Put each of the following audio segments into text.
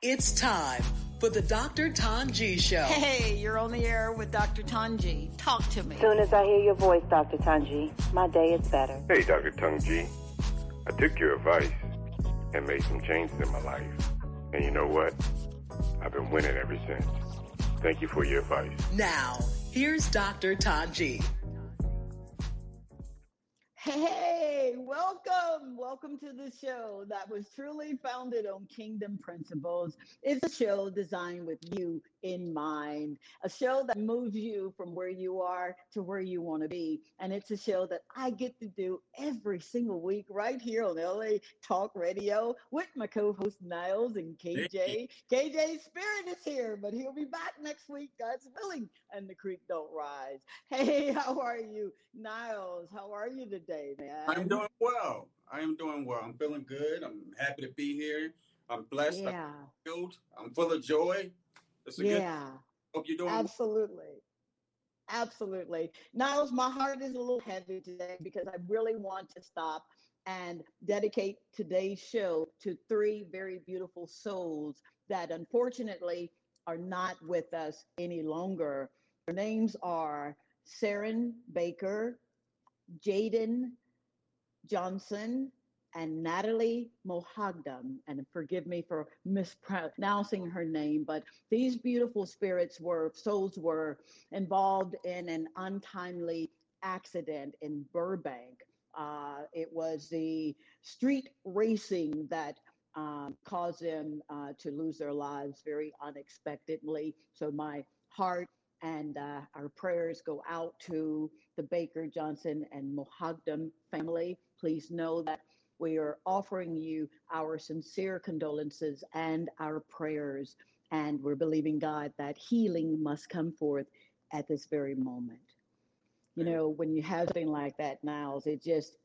It's time for the Dr. Tanji Show. Hey, you're on the air with Dr. Tanji. Talk to me. As soon as I hear your voice, Dr. Tanji, my day is better. Hey, Dr. Tanji. I took your advice and made some changes in my life. And you know what? I've been winning ever since. Thank you for your advice. Now, here's Dr. Tanji. Hey, welcome to the show that was truly founded on kingdom principles. It's a show designed with you in mind, a show that moves you from where you are to where you want to be. And it's a show that I get to do every single week right here on LA Talk Radio with my co-host Niles and KJ. Hey. KJ's spirit is here, but he'll be back next week, God's willing, and the creek don't rise. Hey, how are you, Niles? How are you today, man? I'm doing well. I'm feeling good. I'm happy to be here. I'm blessed. Yeah. I'm full of joy. Good. Hope you're doing Absolutely. Niles, my heart is a little heavy today because I really want to stop and dedicate today's show to three very beautiful souls that unfortunately are not with us any longer. Their names are Saren Baker, Jaden Johnson, and Natalie Mohagdam. And forgive me for mispronouncing her name, but these beautiful souls were involved in an untimely accident in Burbank. It was the street racing that caused them to lose their lives very unexpectedly. So my heart and our prayers go out to the Baker, Johnson, and Mohagdam family. Please know that we are offering you our sincere condolences and our prayers, and we're believing God that healing must come forth at this very moment. You know, when you have something like that, Niles, it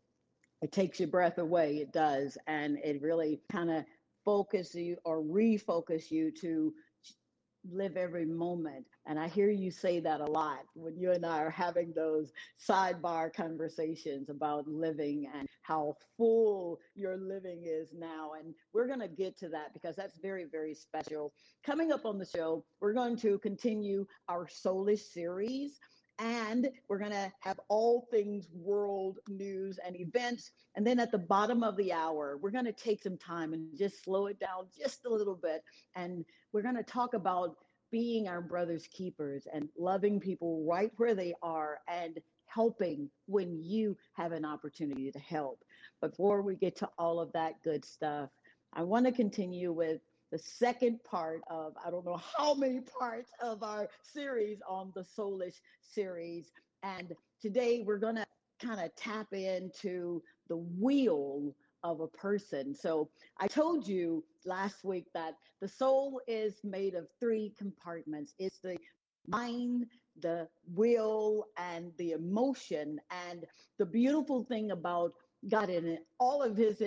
takes your breath away. It does, and it really kind of focus you or refocus you to live every moment. And I hear you say that a lot when you and I are having those sidebar conversations about living and how full your living is now. And we're going to get to that because that's very, very special. Coming up on the show, we're going to continue our Soulish series. And we're going to have all things world news and events. And then at the bottom of the hour, we're going to take some time and just slow it down just a little bit. And we're going to talk about being our brother's keepers and loving people right where they are and helping when you have an opportunity to help. Before we get to all of that good stuff, I want to continue with the second part of, I don't know how many parts of our series on the Soulish series. And today we're going to kind of tap into the wheel of a person. So I told you last week that the soul is made of three compartments. It's the mind, the will, and the emotion. And the beautiful thing about God in all of his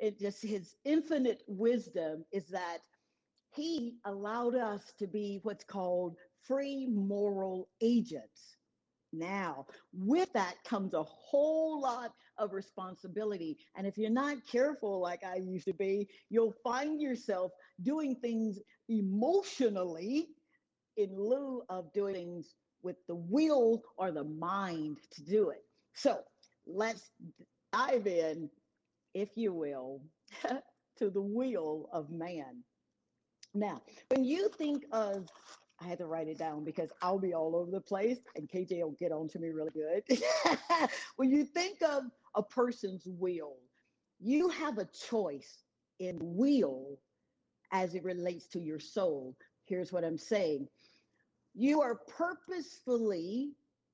infinite wisdom is that he allowed us to be what's called free moral agents. Now, with that comes a whole lot of responsibility. And if you're not careful, like I used to be, you'll find yourself doing things emotionally in lieu of doing things with the will or the mind to do it. So let's dive in, if you will, to the wheel of man. Now, when you think of, I had to write it down because I'll be all over the place and KJ will get on to me really good. When you think of a person's will, you have a choice in will as it relates to your soul. Here's what I'm saying. You are purposefully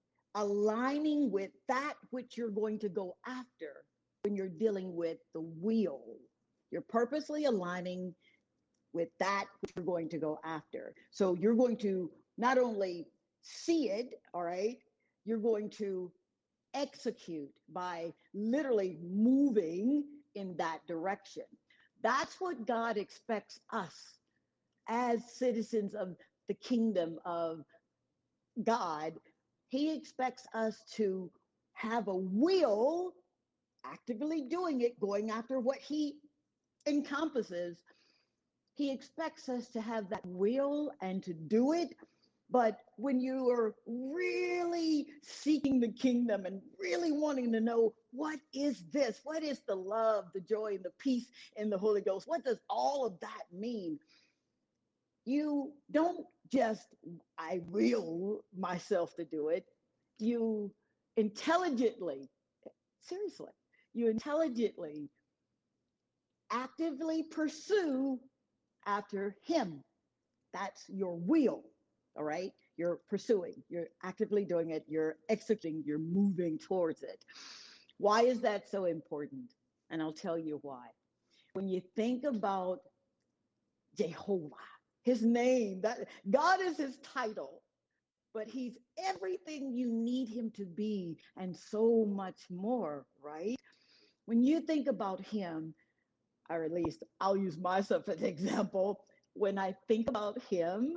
aligning with that which you're going to go after when you're dealing with the will. You're purposely aligning with that which you're going to go after. So you're going to not only see it, all right, you're going to execute by literally moving in that direction. That's what God expects us as citizens of the kingdom of God. He expects us to have a will, actively doing it, going after what he encompasses, He expects us to have that will and to do it. But when you are really seeking the kingdom and really wanting to know what is this? What is the love, the joy, and the peace in the Holy Ghost? What does all of that mean? You don't just, I will myself to do it. You intelligently, seriously, you intelligently, actively pursue after him. That's your will, all right? You're pursuing, you're actively doing it, you're executing, you're moving towards it. Why is that so important? And I'll tell you why. When you think about Jehovah, his name, that God is his title, but he's everything you need him to be and so much more, right? When you think about him, or at least I'll use myself as an example, when I think about him,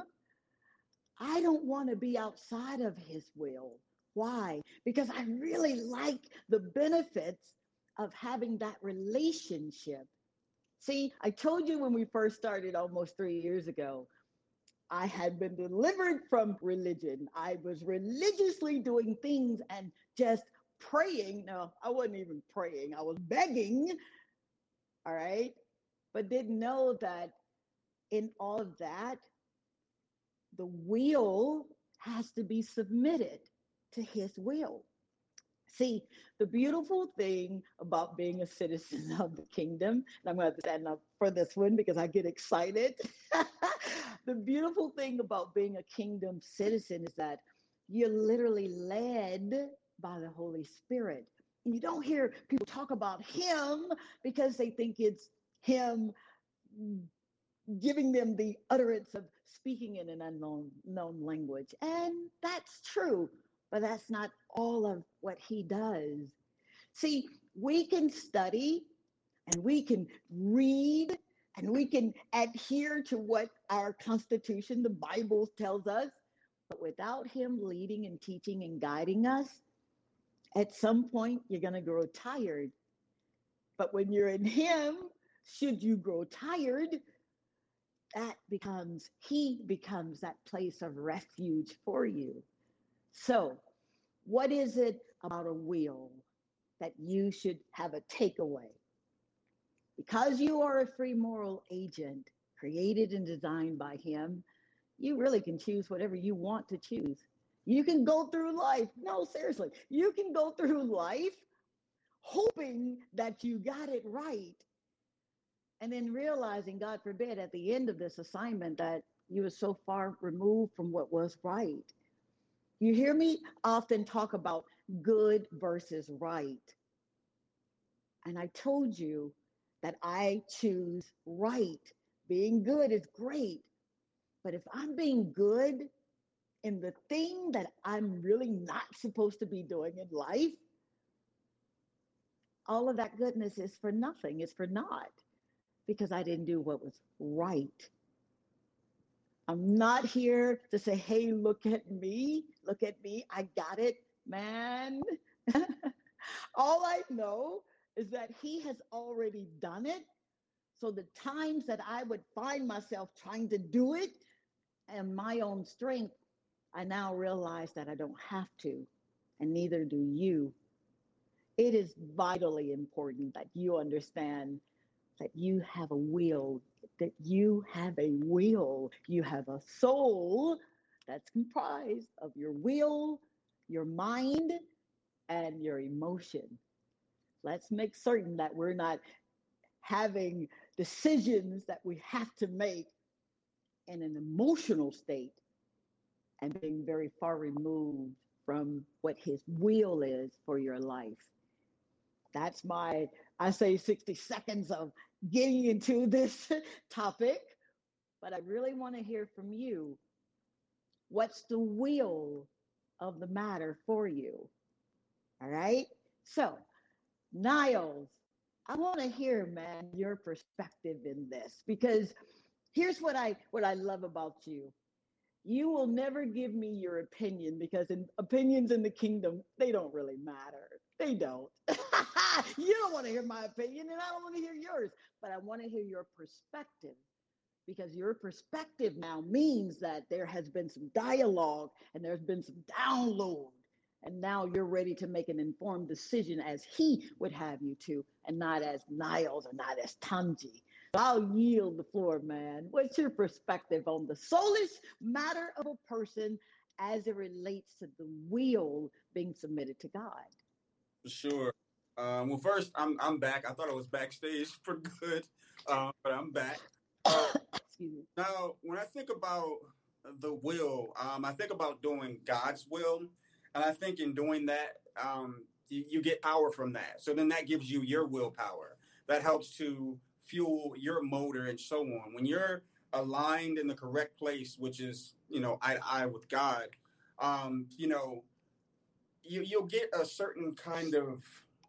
I don't want to be outside of his will. Why? Because I really like the benefits of having that relationship. See, I told you when we first started almost 3 years ago, I had been delivered from religion. I was religiously doing things and just praying. No, I wasn't even praying. I was begging, all right? But didn't know that in all of that, the will has to be submitted to his will. See, the beautiful thing about being a citizen of the kingdom, and I'm going to stand up for this one because I get excited. The beautiful thing about being a kingdom citizen is that you're literally led by the Holy Spirit. And you don't hear people talk about him because they think it's him giving them the utterance of speaking in an unknown language. And that's true, but that's not all of what he does. See, we can study and we can read and we can adhere to what our Constitution, the Bible tells us, but without him leading and teaching and guiding us, at some point you're going to grow tired. But when you're in him, should you grow tired, he becomes that place of refuge for you. So, what is it about a will that you should have a takeaway? Because you are a free moral agent created and designed by him, you really can choose whatever you want to choose. You can go through life. No, seriously. You can go through life hoping that you got it right. And then realizing, God forbid, at the end of this assignment that you were so far removed from what was right. You hear me often talk about good versus right. And I told you that I choose right. Being good is great. But if I'm being good in the thing that I'm really not supposed to be doing in life, all of that goodness is for nothing. It's for naught. Because I didn't do what was right. I'm not here to say, hey, look at me, I got it, man. All I know is that he has already done it. So the times that I would find myself trying to do it and my own strength, I now realize that I don't have to, and neither do you. It is vitally important that you understand that you have a will, you have a soul that's comprised of your will, your mind, and your emotion. Let's make certain that we're not having decisions that we have to make in an emotional state and being very far removed from what his will is for your life. That's I say 60 seconds of getting into this topic, but I really want to hear from you. What's the will of the matter for you? All right. So, Niles, I want to hear, man, your perspective in this, because here's what I love about you. You will never give me your opinion, because opinions in the kingdom, they don't really matter. They don't. You don't want to hear my opinion, and I don't want to hear yours, but I want to hear your perspective. because your perspective now means that there has been some dialogue and there's been some download. And now you're ready to make an informed decision as he would have you to, and not as Niles or not as Tanji. I'll yield the floor, man. What's your perspective on the soulish matter of a person as it relates to the will being submitted to God? For sure. Well, first, I'm back. I thought I was backstage for good, but I'm back. Excuse me. Now, when I think about the will, I think about doing God's will. And I think in doing that, you get power from that. So then that gives you your willpower. That helps to fuel your motor and so on. When you're aligned in the correct place, which is, eye to eye with God, you'll get a certain kind of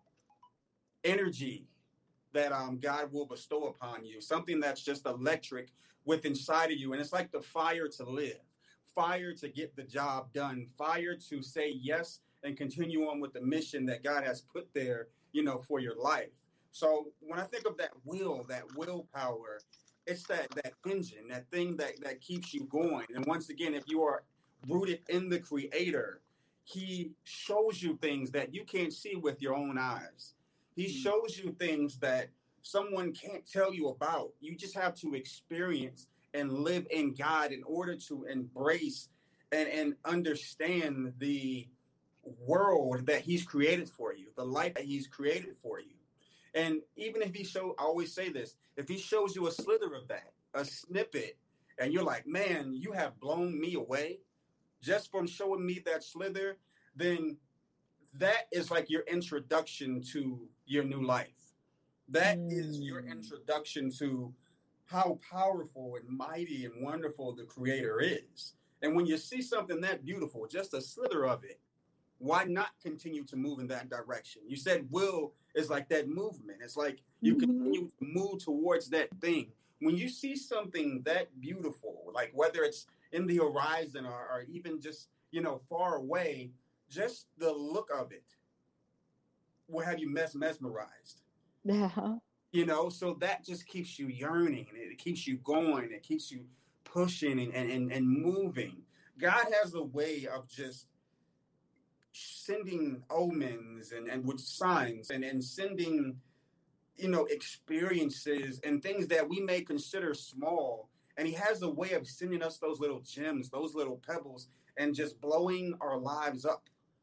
energy that God will bestow upon you, something that's just electric within inside of you. And it's like the fire to live, fire to get the job done, fire to say yes and continue on with the mission that God has put there, for your life. So when I think of that willpower, it's that engine, that thing that keeps you going. And once again, if you are rooted in the Creator, he shows you things that you can't see with your own eyes. He shows you things that someone can't tell you about. You just have to experience and live in God in order to embrace and understand the world that he's created for you, the life that he's created for you. And even if I always say this, if he shows you a slither of that, a snippet, and you're like, man, you have blown me away just from showing me that slither, then that is like your introduction to your new life. That is your introduction to how powerful and mighty and wonderful the Creator is. And when you see something that beautiful, just a slither of it, why not continue to move in that direction? You said will is like that movement. It's like you continue to move towards that thing. When you see something that beautiful, like whether it's in the horizon or even just, far away, just the look of it will have you mesmerized. Yeah. So that just keeps you yearning, and it keeps you going, it keeps you pushing and moving. God has a way of just sending omens and with signs and sending, experiences and things that we may consider small. And he has a way of sending us those little gems, those little pebbles, and just blowing our lives up.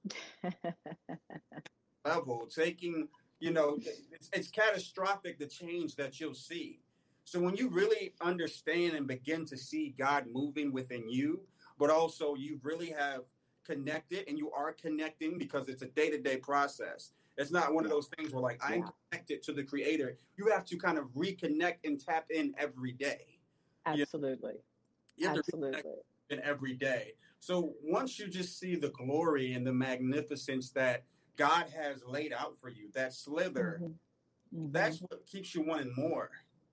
Level, taking, it's catastrophic, the change that you'll see. So when you really understand and begin to see God moving within you, but also you really have connected and you are connecting, because it's a day-to-day process. It's not one of those things where I'm connected to the Creator. You have to kind of reconnect and tap in every day. Absolutely. You have Absolutely. to reconnect in every day. So once you just see the glory and the magnificence that God has laid out for you, that slither, that's what keeps you wanting more.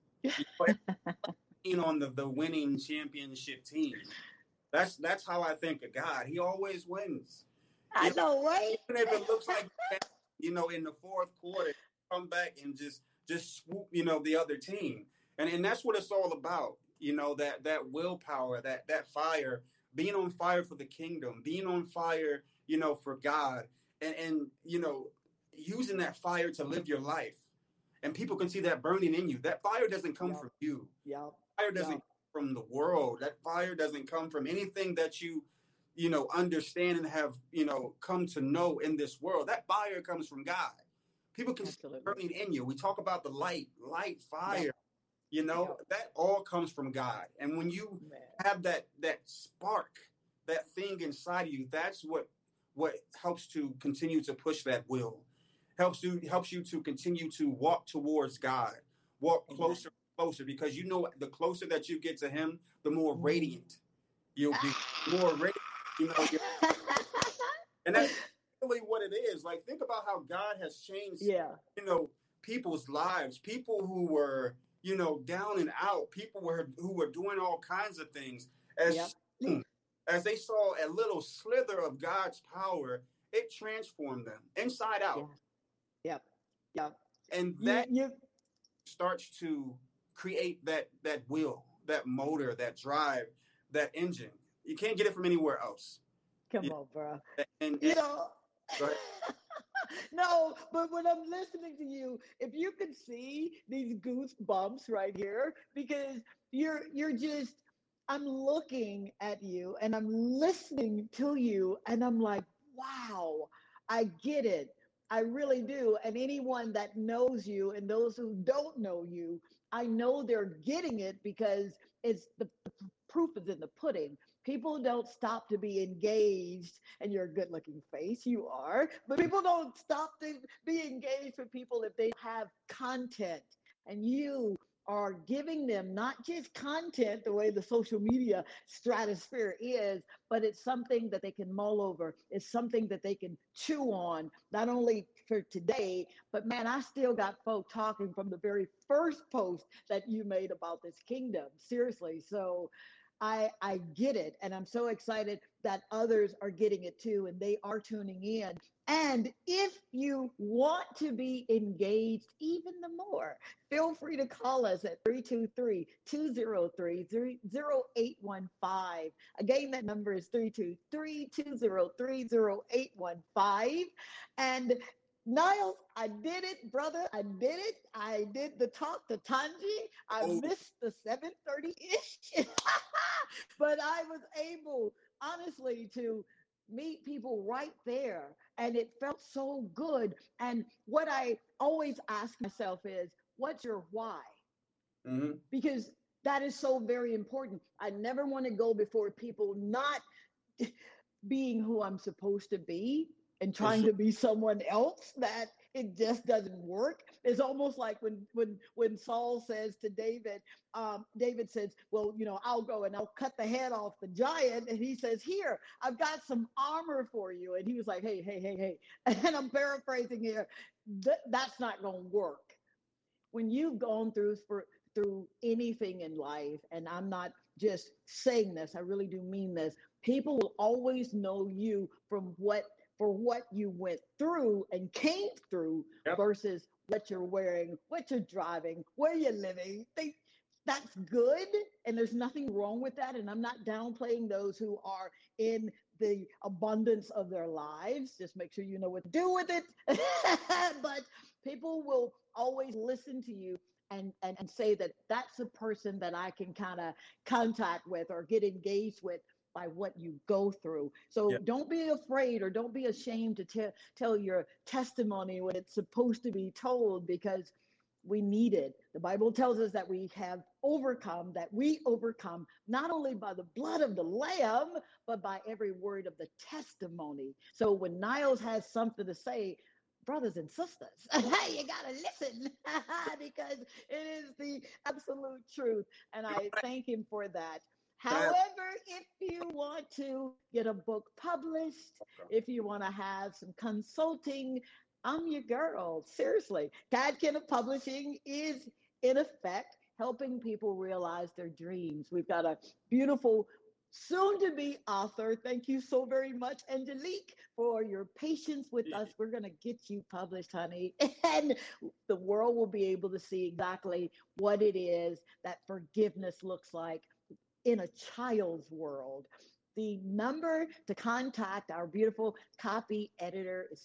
Being on the winning championship team. That's how I think of God. He always wins. I know, right? Even if it looks like, in the fourth quarter, come back and just swoop, the other team. And that's what it's all about. That willpower, that fire, being on fire for the kingdom, being on fire, for God, and using that fire to live your life. And people can see that burning in you. That fire doesn't come from you. Fire doesn't come from the world. That fire doesn't come from anything that you understand and have, come to know in this world. That fire comes from God. People can see it burning in you. We talk about the light, fire. That all comes from God. And when you have that spark, that thing inside of you, that's what helps to continue to push that will. Helps you to continue to walk towards God, walk closer and closer, because the closer that you get to him, the more radiant you'll be. More radiant, and that's really what it is. Like, think about how God has changed, people's lives. People who were, down and out. People who were doing all kinds of things. As they saw a little slither of God's power, it transformed them inside out. Yep. And that starts to create that will, that motor, that drive, that engine. You can't get it from anywhere else. Come on, bro. And You know, go ahead. no, but when I'm listening to you, if you could see these goosebumps right here, because you're just, I'm looking at you and I'm listening to you and I'm like, wow, I get it. I really do. And anyone that knows you and those who don't know you, I know they're getting it because it's the proof is in the pudding. People don't stop to be engaged, and you're a good looking face, you are, but people don't stop to be engaged with people if they have content. And you are giving them not just content the way the social media stratosphere is, but it's something that they can mull over. It's something that they can chew on, not only for today, but man, I still got folk talking from the very first post that you made about this kingdom. Seriously. So I get it. And I'm so excited that others are getting it too, and they are tuning in. And if you want to be engaged even the more, feel free to call us at 323-203-0815. Again, that number is 323-203-0815. And Niles, I did it, brother. I did it. I did the talk to Tanji. I missed the 7:30-ish, but I was able, honestly, to meet people right there. And it felt so good. And what I always ask myself is, what's your why? Mm-hmm. Because that is so very important. I never want to go before people not being who I'm supposed to be and trying to be someone else, that it just doesn't work. It's almost like when Saul says to David, David says, well, you know, I'll go and I'll cut the head off the giant. And he says, here, I've got some armor for you. And he was like, hey. And I'm paraphrasing here. That's not going to work. When you've gone through anything in life, and I'm not just saying this, I really do mean this, people will always know you for what you went through and came through. Yep. Versus what you're wearing, what you're driving, where you're living. That's good, and there's nothing wrong with that. And I'm not downplaying those who are in the abundance of their lives. Just make sure you know what to do with it. But people will always listen to you and say that that's a person that I can kind of contact with or get engaged with by what you go through. So Don't be afraid or don't be ashamed to tell your testimony when it's supposed to be told, because we need it. The Bible tells us that we overcome not only by the blood of the Lamb, but by every word of the testimony. So when Niles has something to say, brothers and sisters, you got to listen because it is the absolute truth. And I thank him for that. However, if you want to get a book published, if you want to have some consulting, I'm your girl. Seriously. Tad Kenna Publishing is, in effect, helping people realize their dreams. We've got a beautiful soon-to-be author. Thank you so very much, Angelique, for your patience with us. We're going to get you published, honey. And the world will be able to see exactly what it is that forgiveness looks like in a child's world. The number to contact our beautiful copy editor is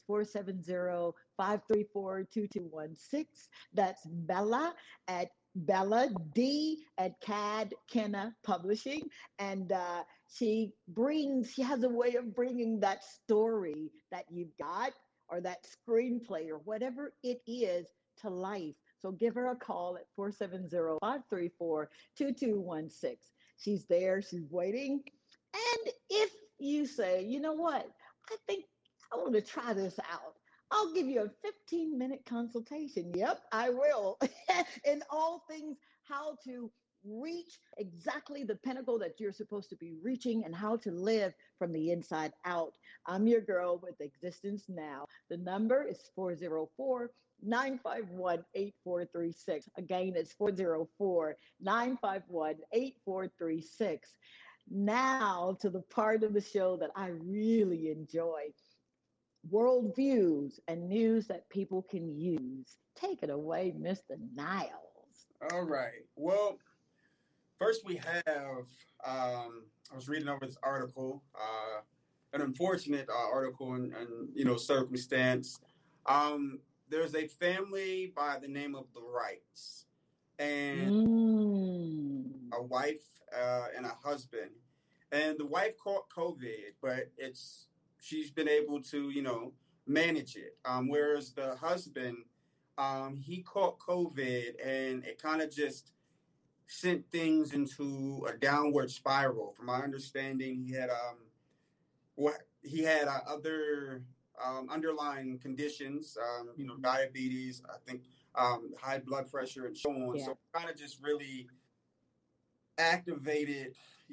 470-534-2216. That's Bella D at Tad Kenna Publishing. And she has a way of bringing that story that you've got or that screenplay or whatever it is to life. So give her a call at 470-534-2216. She's there, she's waiting. And if you say, you know what, I think I want to try this out, I'll give you a 15-minute consultation. Yep, I will. In all things, how to reach exactly the pinnacle that you're supposed to be reaching and how to live from the inside out. I'm your girl with Existence Now. The number is 404-951-8436. Again, it's 404-951-8436. Now to the part of the show that I really enjoy. Worldviews and news that people can use. Take it away, Mr. Niles. All right. Well, First, we have, I was reading over this article, an unfortunate article and circumstance. Um, there's a family by the name of the Wrights, and a wife and a husband. And the wife caught COVID, but she's been able to, manage it. Whereas the husband, he caught COVID, and it kind of just sent things into a downward spiral. From my understanding, he had other underlying conditions, diabetes, I think, high blood pressure, and so on. Yeah. So kind of just really activated,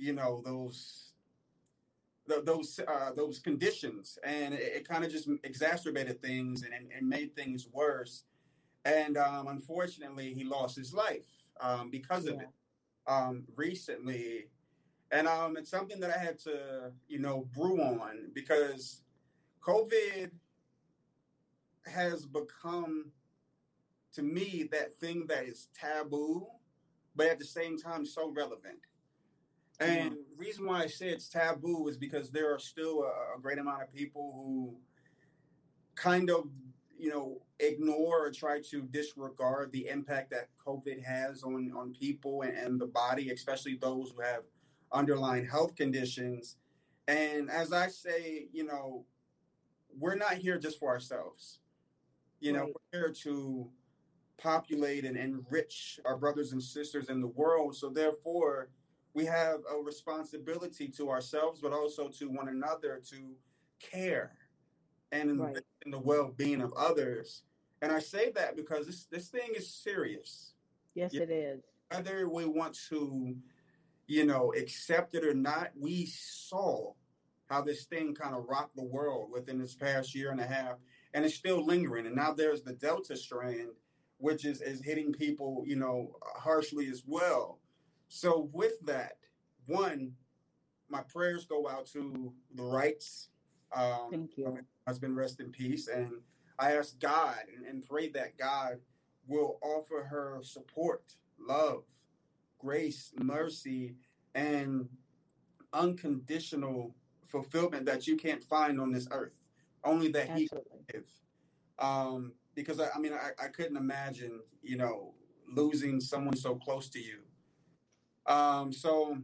those conditions, and it kind of just exacerbated things and made things worse. And unfortunately, he lost his life because of it recently. And it's something that I had to, brew on, because COVID has become, to me, that thing that is taboo, but at the same time so relevant. And the reason why I say it's taboo is because there are still a great amount of people who kind of, ignore or try to disregard the impact that COVID has on people and the body, especially those who have underlying health conditions. And as I say, we're not here just for ourselves. We're here to populate and enrich our brothers and sisters in the world. So therefore, we have a responsibility to ourselves, but also to one another, to care and invest in the well-being of others. And I say that because this thing is serious. Yes, it is. Whether we want to, accept it or not, we saw how this thing kind of rocked the world within this past year and a half, and it's still lingering. And now there's the Delta strand, which is hitting people, harshly as well. So with that, one, my prayers go out to the Wrights. Thank you. My husband, rest in peace. And I ask God and pray that God will offer her support, love, grace, mercy, and unconditional fulfillment that you can't find on this earth. Only that He can give. Because I couldn't imagine, losing someone so close to you. So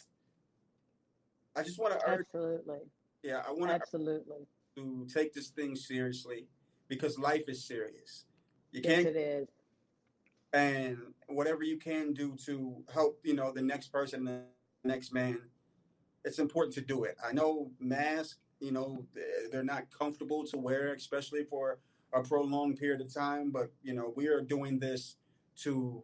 I just want to urge. Absolutely. Yeah, I want absolutely to take this thing seriously, because life is serious. You yes, can't. It is. And whatever you can do to help, the next person, the next man, it's important to do it. I know masks, they're not comfortable to wear, especially for a prolonged period of time. But, we are doing this to,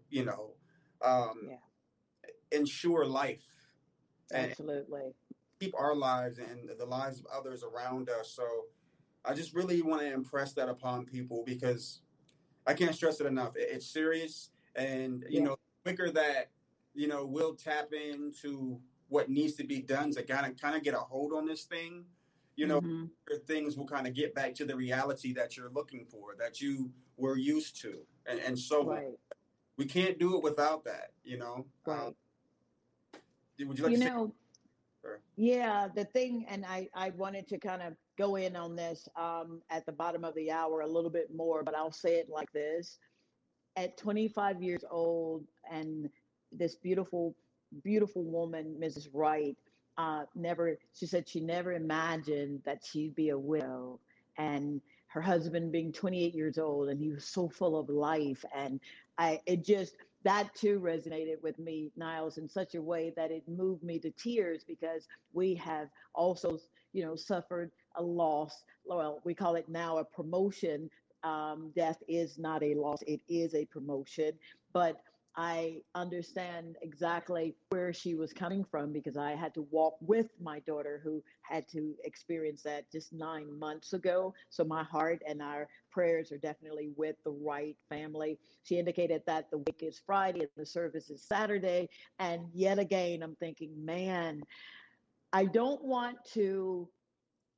ensure life. Absolutely. And keep our lives and the lives of others around us. So I just really want to impress that upon people, because I can't stress it enough. It's serious. And, the quicker that, we'll tap into what needs to be done to kind of get a hold on this thing, things will kind of get back to the reality that you're looking for, that you were used to, and so on. We can't do it without that, Right. Would you like to say? Yeah, the thing, and I wanted to kind of go in on this at the bottom of the hour a little bit more, but I'll say it like this. At 25 years old, and this beautiful, beautiful woman, Mrs. Wright, she said she never imagined that she'd be a widow. And her husband being 28 years old, and he was so full of life. And that too resonated with me, Niles, in such a way that it moved me to tears, because we have also, suffered a loss. Well, we call it now a promotion. Death is not a loss. It is a promotion. But I understand exactly where she was coming from, because I had to walk with my daughter, who had to experience that just 9 months ago. So my heart and our prayers are definitely with the Wright family. She indicated that the wake is Friday and the service is Saturday. And yet again, I'm thinking, man, I don't want to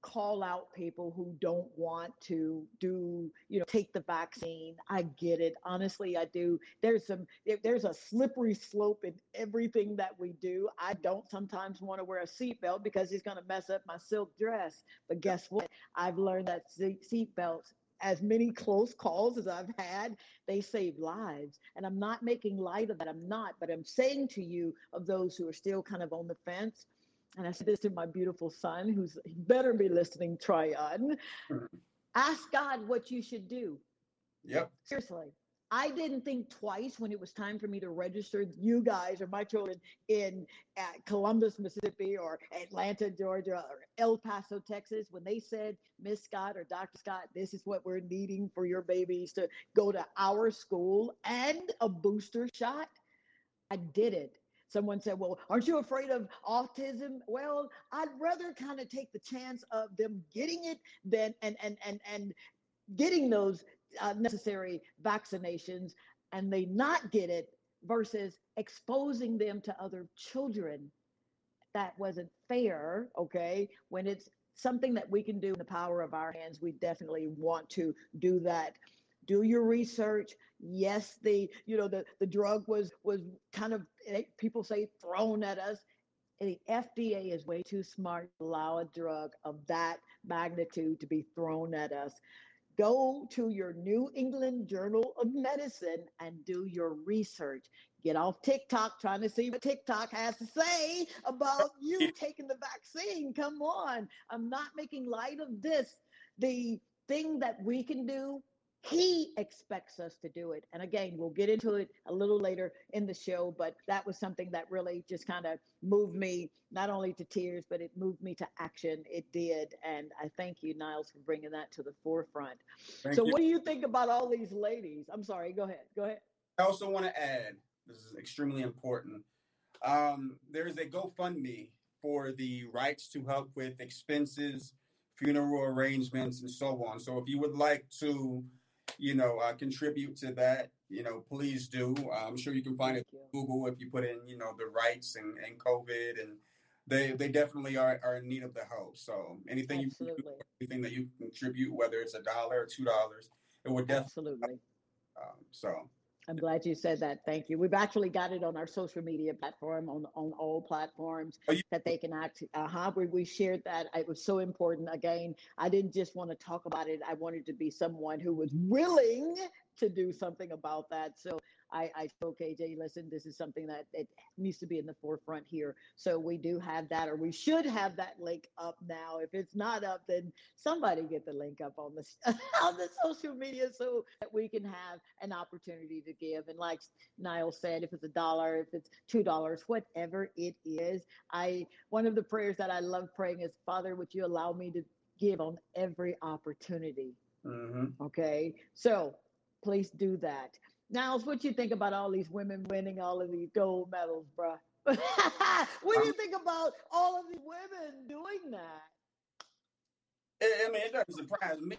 call out people who don't want to take the vaccine. I get it. Honestly, I do. There's a slippery slope in everything that we do. I don't sometimes want to wear a seatbelt because it's going to mess up my silk dress. But guess what? I've learned that seatbelts, as many close calls as I've had, they save lives. And I'm not making light of that. I'm not, but I'm saying to you, of those who are still kind of on the fence, and I said this to my beautiful son, he better be listening, Tryon. Ask God what you should do. Yep. Seriously. I didn't think twice when it was time for me to register you guys or my children in Columbus, Mississippi, or Atlanta, Georgia, or El Paso, Texas, when they said, Miss Scott or Dr. Scott, this is what we're needing for your babies to go to our school and a booster shot. I did it. Someone said, well, aren't you afraid of autism? Well, I'd rather kind of take the chance of them getting it than and getting those necessary vaccinations and they not get it versus exposing them to other children. That wasn't fair, okay? When it's something that we can do in the power of our hands, we definitely want to do that. Do your research. Yes, the drug was kind of, people say, thrown at us. The FDA is way too smart to allow a drug of that magnitude to be thrown at us. Go to your New England Journal of Medicine and do your research. Get off TikTok trying to see what TikTok has to say about you taking the vaccine. Come on. I'm not making light of this. The thing that we can do, he expects us to do it. And again, we'll get into it a little later in the show, but that was something that really just kind of moved me, not only to tears, but it moved me to action. It did. And I thank you, Niles, for bringing that to the forefront. Thank you. What do you think about all these ladies? I'm sorry, go ahead. I also want to add, this is extremely important. There is a GoFundMe for the rights to help with expenses, funeral arrangements, and so on. So if you would like to contribute to that, please do. I'm sure you can find it on Google if you put in, the rights and COVID, and they definitely are in need of the help. So anything anything that you contribute, whether it's $1 or $2, it would definitely. Absolutely. So I'm glad you said that. Thank you. We've actually got it on our social media platform, on all platforms that they can act. We shared that. It was so important. Again, I didn't just want to talk about it. I wanted to be someone who was willing to do something about that. So I told KJ, listen, this is something that it needs to be in the forefront here. So we do have that, or we should have that link up now. If it's not up, then somebody get the link up on the on the social media so that we can have an opportunity to give. And like Niall said, if it's $1, if it's $2, whatever it is, one of the prayers that I love praying is, Father, would you allow me to give on every opportunity? Mm-hmm. Okay, so please do that. Niles, what do you think about all these women winning all of these gold medals, bruh? What do you think about all of these women doing that? I mean, it doesn't surprise me.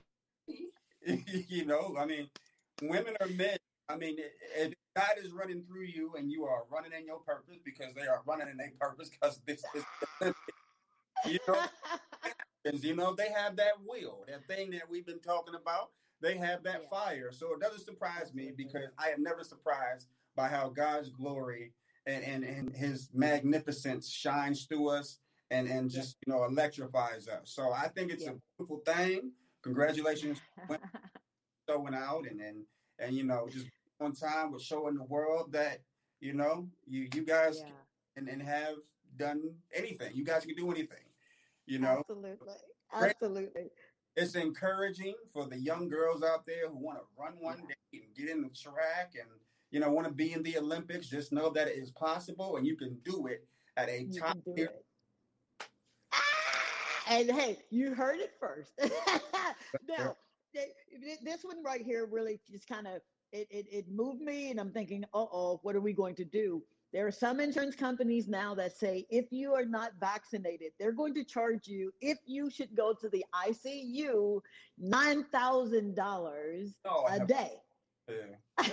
Women are men. I mean, if God is running through you and you are running in your purpose, because they are running in their purpose, because this is they have that will, that thing that we've been talking about. They have that fire. So it doesn't surprise me, because I am never surprised by how God's glory and his magnificence shines through us and just, electrifies us. So I think it's a beautiful thing. Congratulations for showing out and just on time with showing the world that, you guys can and have done anything. You guys can do anything, Absolutely. It's encouraging for the young girls out there who want to run one day and get in the track and, want to be in the Olympics. Just know that it is possible and you can do it at a top tier. And hey, you heard it first. Now, this one right here really just kind of, it moved me, and I'm thinking, what are we going to do? There are some insurance companies now that say if you are not vaccinated, they're going to charge you, if you should go to the ICU, $9,000 a day. Yeah.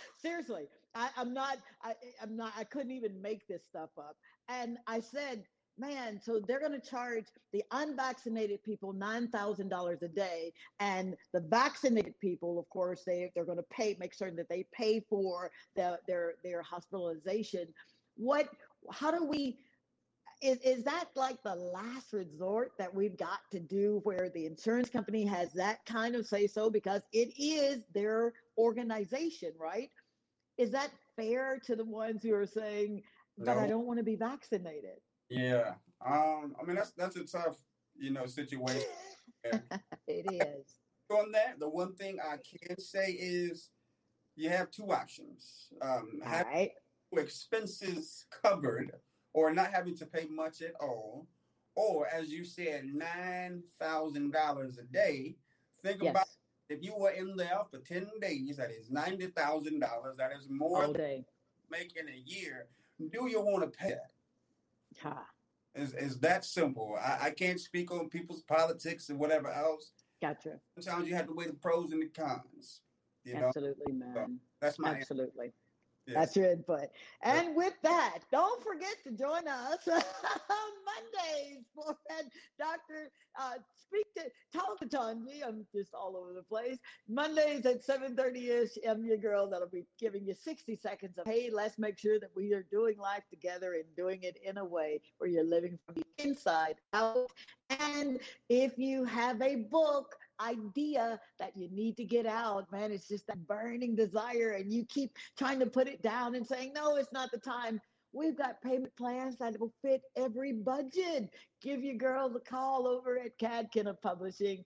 Seriously, I couldn't even make this stuff up. And I said, man, so they're going to charge the unvaccinated people $9,000 a day, and the vaccinated people, of course, they're going to make certain that they pay for their hospitalization. How do we? Is that like the last resort that we've got to do, where the insurance company has that kind of say so, because it is their organization, right? Is that fair to the ones who are saying, but No. I don't want to be vaccinated? Yeah. I mean, that's a tough, situation. It is. On that, the one thing I can say is you have two options. All Have right. expenses covered or not having to pay much at all, or as you said, $9,000 a day. Think Yes. about if you were in there for 10 days, that is $90,000. That is more All than day. you make in a year. Do you want to pay that? Ha. Is that simple. I can't speak on people's politics and whatever else. Gotcha. Sometimes you have to weigh the pros and the cons. Absolutely, So man. that's my answer. Absolutely. Yeah. That's your input. And with that, don't forget to join us on Mondays for Dr. Talk to Tanji. I'm just all over the place. Mondays at 7:30-ish. I'm your girl that'll be giving you 60 seconds of, hey, let's make sure that we are doing life together and doing it in a way where you're living from the inside out. And if you have a book idea that you need to get out, man, it's just that burning desire, and you keep trying to put it down and saying, no, it's not the time. We've got payment plans that will fit every budget. Give your girls a call over at Cad Kenna Publishing,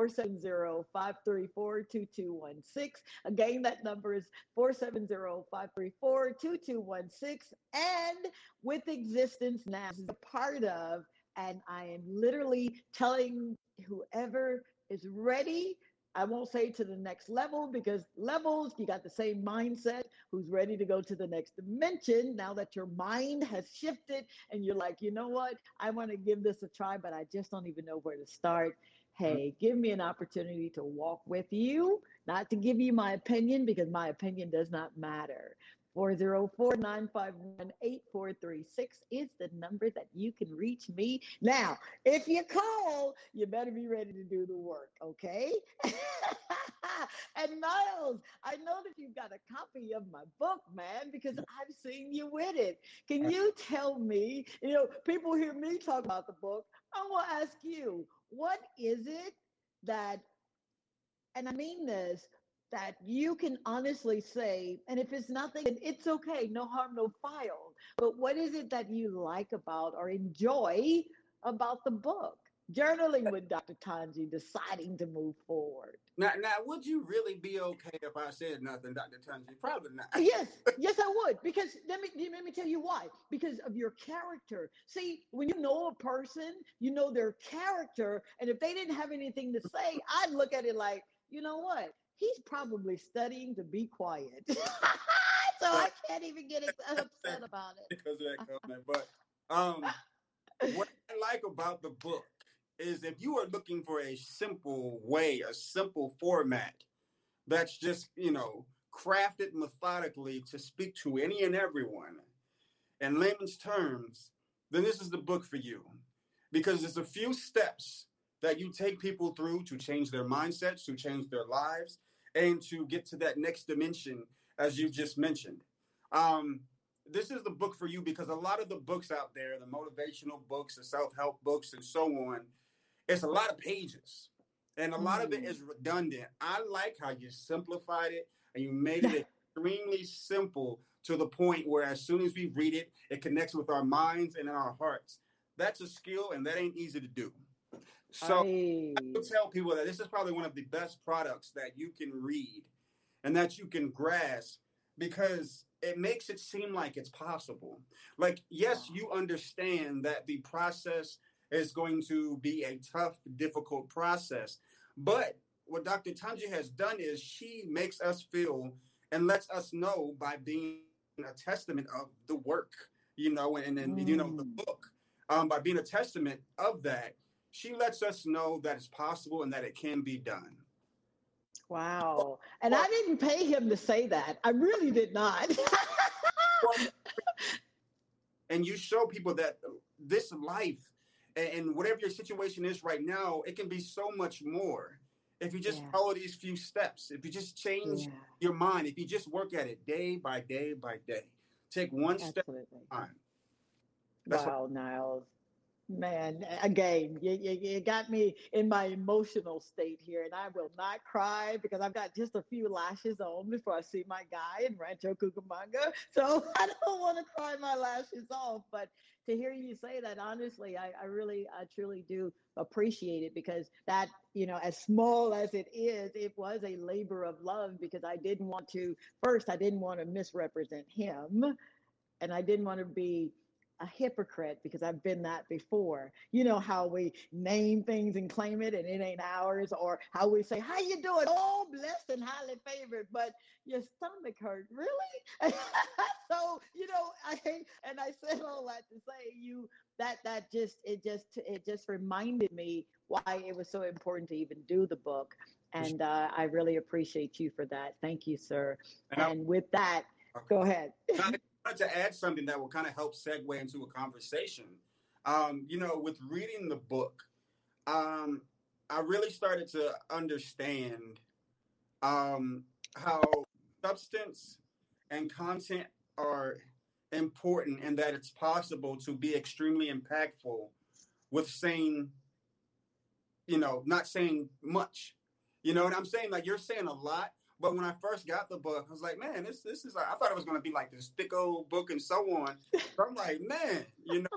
470-534-2216. Again, that number is 470-534-2216. And with Existence Now, this is a part of, and I am literally telling whoever is ready, I won't say to the next level, because levels, you got the same mindset, who's ready to go to the next dimension now that your mind has shifted and you're like, you know what, I want to give this a try, but I just don't even know where to start. Hey, give me an opportunity to walk with you, not to give you my opinion, because my opinion does not matter. 404-951-8436 is the number that you can reach me. Now, if you call, you better be ready to do the work, okay? And Niles, I know that you've got a copy of my book, man, because I've seen you with it. Can you tell me, people hear me talk about the book. I want to ask you, what is it that, and I mean this, that you can honestly say, and if it's nothing, it's okay, no harm, no foul. But what is it that you like about or enjoy about the book? Journaling with Dr. Tanji, deciding to move forward. Now, would you really be okay if I said nothing, Dr. Tanji? Probably not. Yes, I would. Because let me tell you why. Because of your character. See, when you know a person, you know their character. And if they didn't have anything to say, I'd look at it like, you know what? He's probably studying to be quiet. So I can't even get upset about it. Because of that comment. But what I like about the book is if you are looking for a simple way, a simple format that's just, crafted methodically to speak to any and everyone in layman's terms, then this is the book for you. Because there's a few steps that you take people through to change their mindsets, to change their lives, and to get to that next dimension, as you just mentioned. This is the book for you because a lot of the books out there, the motivational books, the self-help books, and so on, it's a lot of pages. And a lot of it is redundant. I like how you simplified it and you made it extremely simple to the point where as soon as we read it, it connects with our minds and our hearts. That's a skill, and that ain't easy to do. So I will tell people that this is probably one of the best products that you can read and that you can grasp, because it makes it seem like it's possible. Like, yes, you understand that the process is going to be a tough, difficult process. But what Dr. Tanji has done is she makes us feel and lets us know by being a testament of the work, and the book, by being a testament of that, she lets us know that it's possible and that it can be done. Wow. And I didn't pay him to say that. I really did not. And you show people that this life and whatever your situation is right now, it can be so much more if you just follow these few steps. If you just change your mind, if you just work at it day by day by day, take one step at a time. Wow, Niles. Man, again, you got me in my emotional state here, and I will not cry because I've got just a few lashes on before I see my guy in Rancho Cucamonga. So I don't want to cry my lashes off. But to hear you say that, honestly, I truly do appreciate it, because that, as small as it was a labor of love, because I didn't want to, first, I didn't want to misrepresent him, and I didn't want to be a hypocrite, because I've been that before. You know how we name things and claim it and it ain't ours, or how we say, how you doing? Oh, blessed and highly favored, but your stomach hurt. Really? So, I said all that to say it just reminded me why it was so important to even do the book. And I really appreciate you for that. Thank you, sir. And with that, go ahead. I wanted to add something that will kind of help segue into a conversation. With reading the book, I really started to understand how substance and content are important, and that it's possible to be extremely impactful with saying, not saying much. You know what I'm saying? Like, you're saying a lot. But when I first got the book, I was like, man, this is like, I thought it was going to be like this thick old book and so on. But I'm like, man,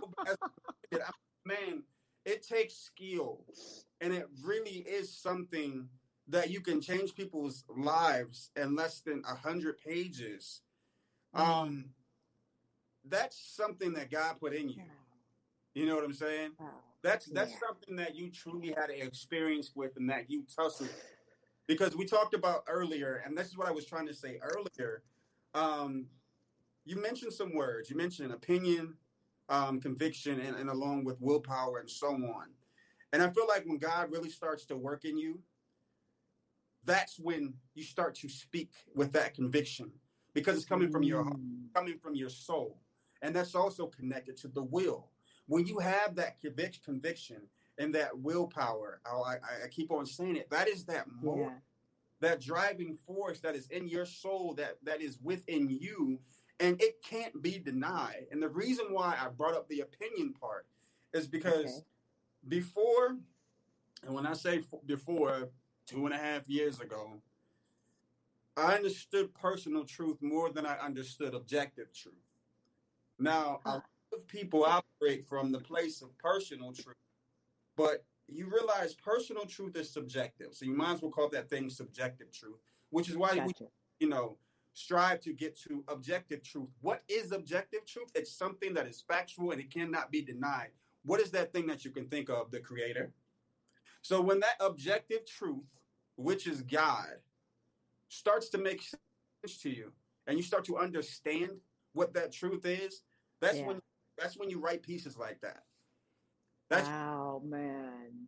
man, it takes skill. And it really is something that you can change people's lives in less than 100 pages. That's something that God put in you. You know what I'm saying? That's something that you truly had an experience with, and that you tussled with. Because we talked about earlier, and this is what I was trying to say earlier. You mentioned some words. You mentioned opinion, conviction, and along with willpower and so on. And I feel like when God really starts to work in you, that's when you start to speak with that conviction, because it's coming from your heart, coming from your soul. And that's also connected to the will. When you have that conviction and that willpower, I keep on saying it, that is that more, that driving force that is in your soul, that is within you, and it can't be denied. And the reason why I brought up the opinion part is because before, and when I say before, 2.5 years ago, I understood personal truth more than I understood objective truth. Now, a lot of people operate from the place of personal truth, but you realize personal truth is subjective. So you might as well call that thing subjective truth, which is why we, strive to get to objective truth. What is objective truth? It's something that is factual and it cannot be denied. What is that thing that you can think of? The Creator. So when that objective truth, which is God, starts to make sense to you, and you start to understand what that truth is, that's when you write pieces like that. Wow, man.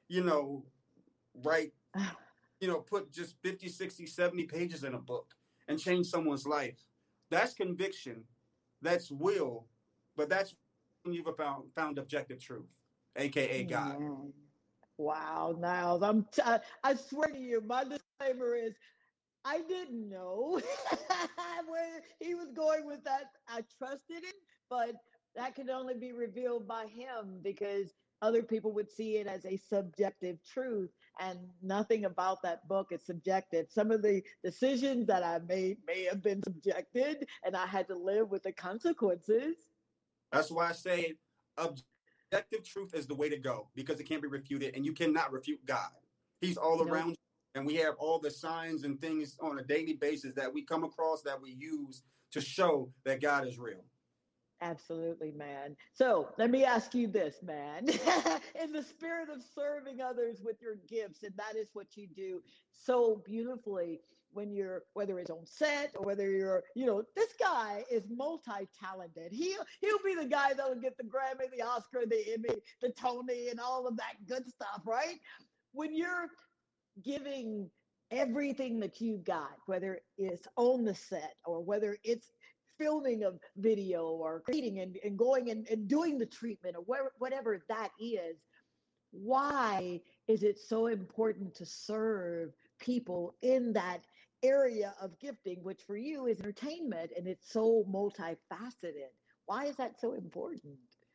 Put just 50, 60, 70 pages in a book and change someone's life. That's conviction. That's will. But that's when you've found objective truth, a.k.a. God. Man. Wow, Niles. I swear to you, my disclaimer is I didn't know where he was going with that. I trusted him, but that could only be revealed by him, because other people would see it as a subjective truth, and nothing about that book is subjective. Some of the decisions that I made may have been subjected, and I had to live with the consequences. That's why I say objective truth is the way to go, because it can't be refuted, and you cannot refute God. He's all around you, and we have all the signs and things on a daily basis that we come across that we use to show that God is real. Absolutely, man. So let me ask you this, man. In the spirit of serving others with your gifts, and that is what you do so beautifully when you're, whether it's on set or whether you're, this guy is multi-talented. He'll be the guy that'll get the Grammy, the Oscar, the Emmy, the Tony, and all of that good stuff, right? When you're giving everything that you got, whether it's on the set or whether it's filming a video or creating and going and doing the treatment or whatever that is. Why is it so important to serve people in that area of gifting, which for you is entertainment, and it's so multifaceted? Why is that so important?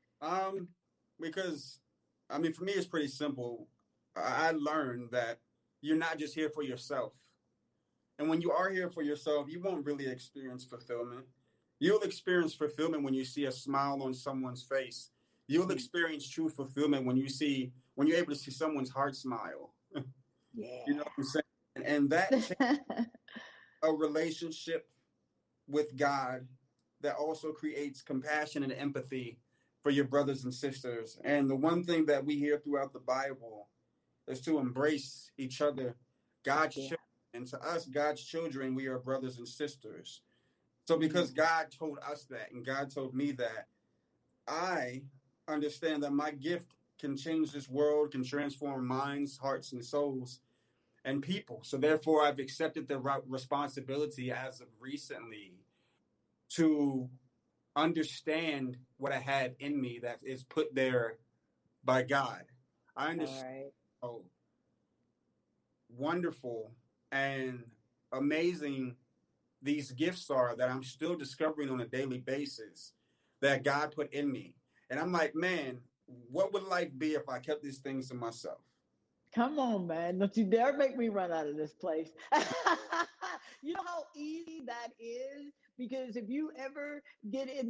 Because I mean, for me, it's pretty simple. I learned that you're not just here for yourself. And when you are here for yourself, you won't really experience fulfillment. You'll experience fulfillment when you see a smile on someone's face. You'll experience true fulfillment when you're able to see someone's heart smile. Yeah. You know what I'm saying? And that a relationship with God that also creates compassion and empathy for your brothers and sisters. And the one thing that we hear throughout the Bible is to embrace each other, God's children. And to us, God's children, we are brothers and sisters. So because God told us that, and God told me that, I understand that my gift can change this world, can transform minds, hearts, and souls, and people. So therefore, I've accepted the responsibility as of recently to understand what I had in me that is put there by God. I understand how wonderful and amazing these gifts are that I'm still discovering on a daily basis that God put in me. And I'm like, man, what would life be if I kept these things to myself? Come on, man. Don't you dare make me run out of this place. You know how easy that is? Because if you ever get in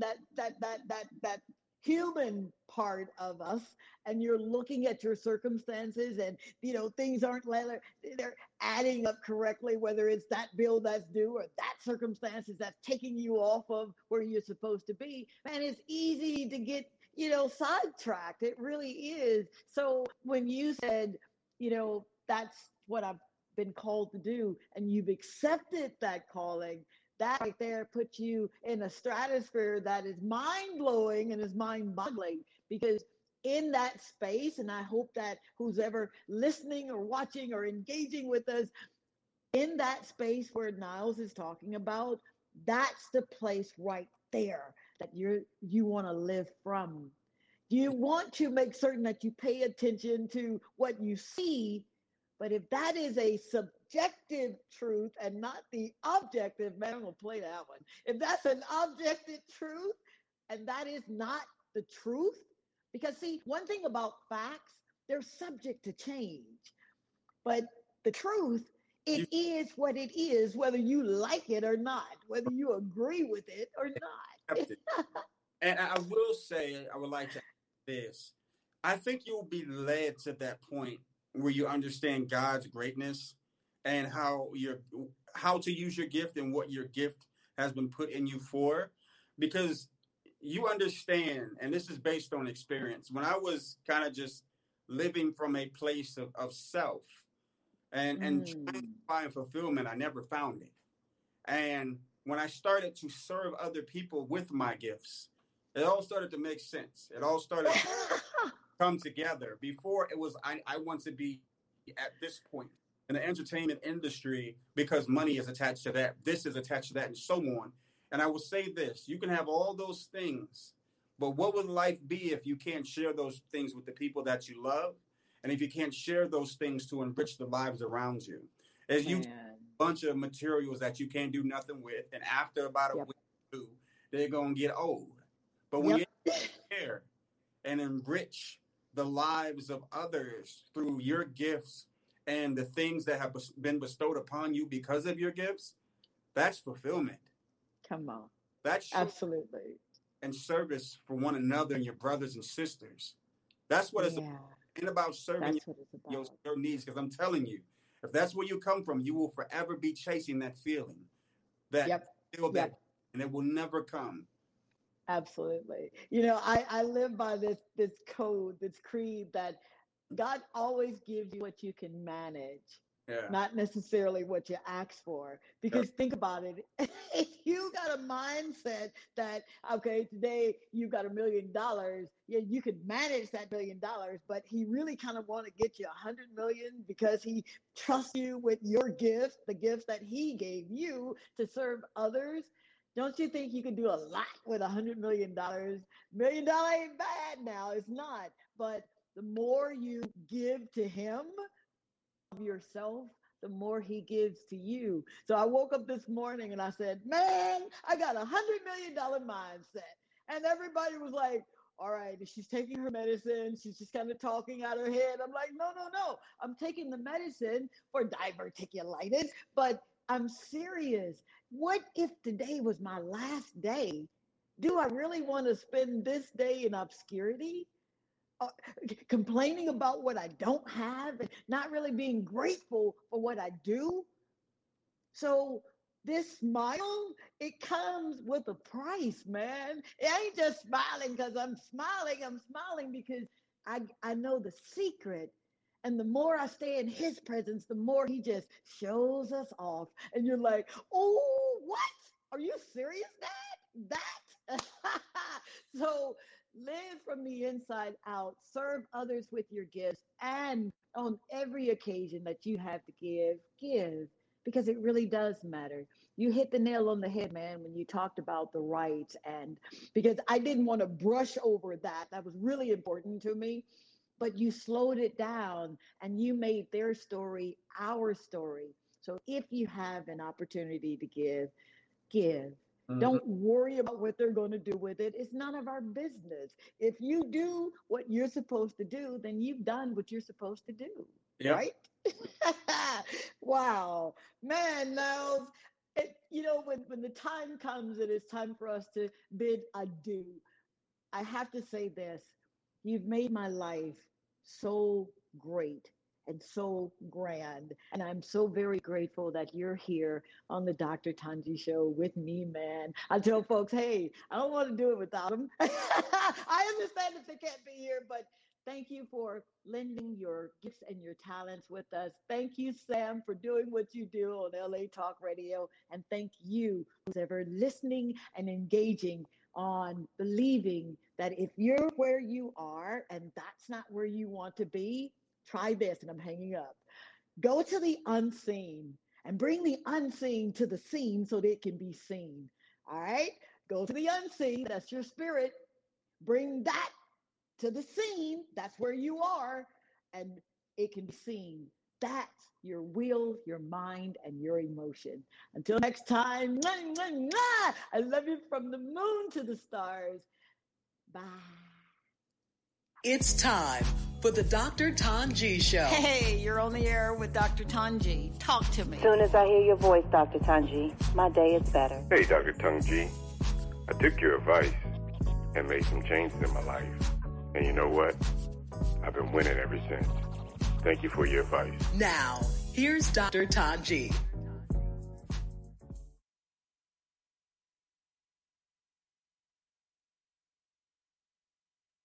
that human part of us and you're looking at your circumstances and, things aren't, they're adding up correctly, whether it's that bill that's due or that circumstances that's taking you off of where you're supposed to be, man, it's easy to get, sidetracked. It really is. So when you said, that's what I've been called to do, and you've accepted that calling, that right there puts you in a stratosphere that is mind-blowing and is mind-boggling, because in that space, and I hope that who's ever listening or watching or engaging with us, in that space where Niles is talking about, that's the place right there that you want to live from. You want to make certain that you pay attention to what you see, but if that is a subjective truth and not the objective, man, I'm going to play that one. If that's an objective truth and that is not the truth, because see, one thing about facts, they're subject to change, but the truth, it is what it is, whether you like it or not, whether you agree with it or not. And I will say, I would like to add this. I think you'll be led to that point where you understand God's greatness and how to use your gift and what your gift has been put in you for, because you understand, and this is based on experience. When I was kind of just living from a place of self and trying to find fulfillment, I never found it. And when I started to serve other people with my gifts, it all started to make sense. It all started to come together. Before it was, I want to be at this point in the entertainment industry because money is attached to that. This is attached to that, and so on. And I will say this, you can have all those things, but what would life be if you can't share those things with the people that you love? And if you can't share those things to enrich the lives around you? As you bunch of materials that you can't do nothing with, and after about a week or two, they're going to get old. But when you share and enrich the lives of others through your gifts and the things that have been bestowed upon you because of your gifts, that's fulfillment. Come on. That's absolutely. And service for one another and your brothers and sisters. That's what it's about. It's about serving your needs. Because I'm telling you, if that's where you come from, you will forever be chasing that feeling, that and it will never come. Absolutely. I live by this code, this creed that God always gives you what you can manage, not necessarily what you ask for. Because think about it. If you got a mindset that, okay, today you got $1 million, you could manage that $1 million, but he really kind of want to get you 100 million because he trusts you with your gifts, the gifts that he gave you to serve others. Don't you think you could do a lot with $100 million? $1 million ain't bad now. It's not. But the more you give to him of yourself, the more he gives to you. So I woke up this morning and I said, man, I got $100 million mindset. And everybody was like, all right, she's taking her medicine. She's just kind of talking out her head. I'm like, no. I'm taking the medicine for diverticulitis, but I'm serious. What if today was my last day? Do I really want to spend this day in obscurity? Complaining about what I don't have and not really being grateful for what I do? So this smile, it comes with a price, man. It ain't just smiling because I'm smiling. I'm smiling because I know the secret. And the more I stay in his presence, the more he just shows us off. And you're like, oh, what? Are you serious, Dad? That? So live from the inside out. Serve others with your gifts. And on every occasion that you have to give. Because it really does matter. You hit the nail on the head, man, when you talked about the rights. And because I didn't want to brush over that. That was really important to me. But you slowed it down and you made their story our story. So if you have an opportunity to give. Mm-hmm. Don't worry about what they're going to do with it. It's none of our business. If you do what you're supposed to do, then you've done what you're supposed to do. Yep. Right? Wow. Man, Niles, when the time comes, it is time for us to bid adieu. I have to say this. You've made my life so great and so grand. And I'm so very grateful that you're here on the Dr. Tanji Show with me, man. I tell folks, hey, I don't want to do it without them. I understand if they can't be here, but thank you for lending your gifts and your talents with us. Thank you, Sam, for doing what you do on LA Talk Radio. And thank you who's ever listening and engaging on believing that if you're where you are and that's not where you want to be, try this, and I'm hanging up. Go to the unseen and bring the unseen to the seen so that it can be seen. All right? Go to the unseen, that's your spirit. Bring that to the scene, that's where you are, and it can be seen. That's your will, your mind, and your emotion. Until next time, I love you from the moon to the stars. Bye. It's time for the Dr. Tanji Show. Hey, you're on the air with Dr. Tanji. Talk to me. As soon as I hear your voice, Dr. Tanji, my day is better. Hey, Dr. Tanji. I took your advice and made some changes in my life. And you know what? I've been winning ever since. Thank you for your advice. Now, here's Dr. Tanji.